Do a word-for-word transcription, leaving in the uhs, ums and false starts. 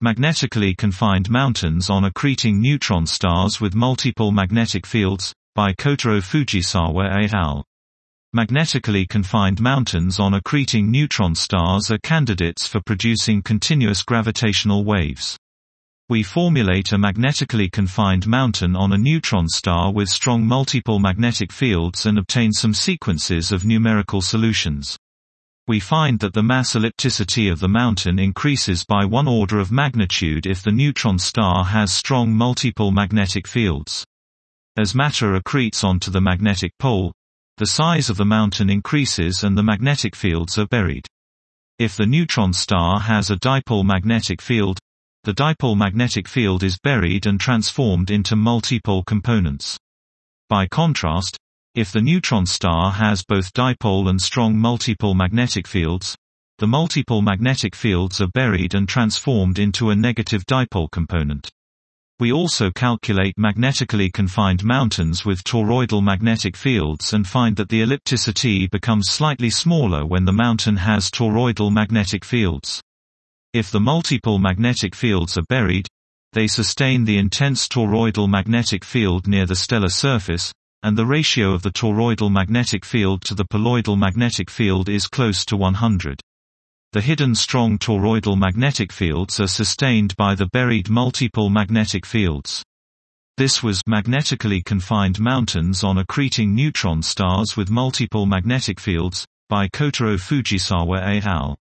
Magnetically confined mountains on accreting neutron stars with multiple magnetic fields, by Kotaro Fujisawa et al. Magnetically confined mountains on accreting neutron stars are candidates for producing continuous gravitational waves. We formulate a magnetically confined mountain on a neutron star with strong multiple magnetic fields and obtain some sequences of numerical solutions. We find that the mass ellipticity of the mountain increases by one order of magnitude if the neutron star has strong multiple magnetic fields. As matter accretes onto the magnetic pole, the size of the mountain increases and the magnetic fields are buried. If the neutron star has a dipole magnetic field, the dipole magnetic field is buried and transformed into multipole components. By contrast, if the neutron star has both dipole and strong multipole magnetic fields, the multipole magnetic fields are buried and transformed into a negative dipole component. We also calculate magnetically confined mountains with toroidal magnetic fields and find that the ellipticity becomes slightly smaller when the mountain has toroidal magnetic fields. If the multipole magnetic fields are buried, they sustain the intense toroidal magnetic field near the stellar surface, and the ratio of the toroidal magnetic field to the poloidal magnetic field is close to one hundred. The hidden strong toroidal magnetic fields are sustained by the buried multipole magnetic fields. This was Magnetically Confined Mountains on Accreting Neutron Stars with Multiple Magnetic Fields, by Kotaro Fujisawa et al.